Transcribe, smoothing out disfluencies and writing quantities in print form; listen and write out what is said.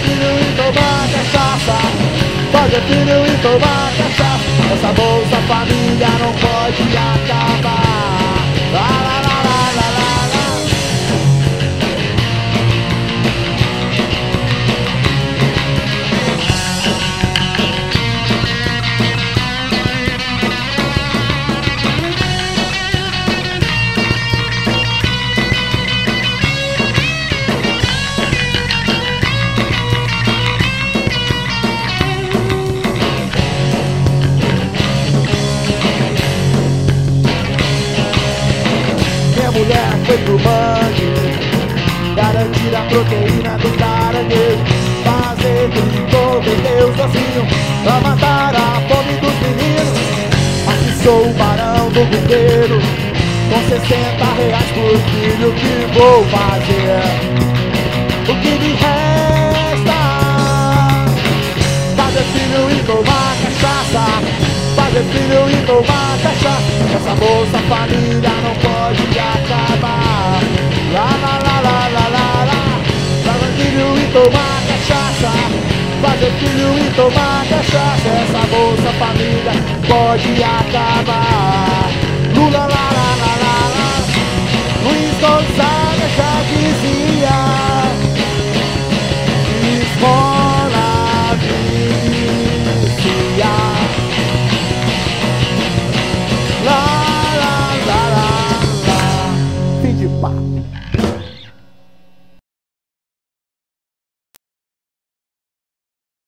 filho e tomar cachaça. Fazer filho e tomar cachaça. Essa Bolsa Família não pode acabar. Lá, lá, lá, lá, lá, lá, lá. Minha mulher foi pro mangue garantir a proteína do caranguejo, fazer trigo, vender os docinhos pra matar a fome dos meninos. Aqui sou o barão do bombeiro, com 60 reais por filho. Que vou fazer? O que me resta? Fazer filho e tomar cachaça. Fazer filho e tomar cachaça. Essa Bolsa Família não pode acabar. Lá, lá, lá, lá, lá, lá, lá. Fazer filho e tomar cachaça. Fazer filho e tomar cachaça. Essa Bolsa Família pode acabar.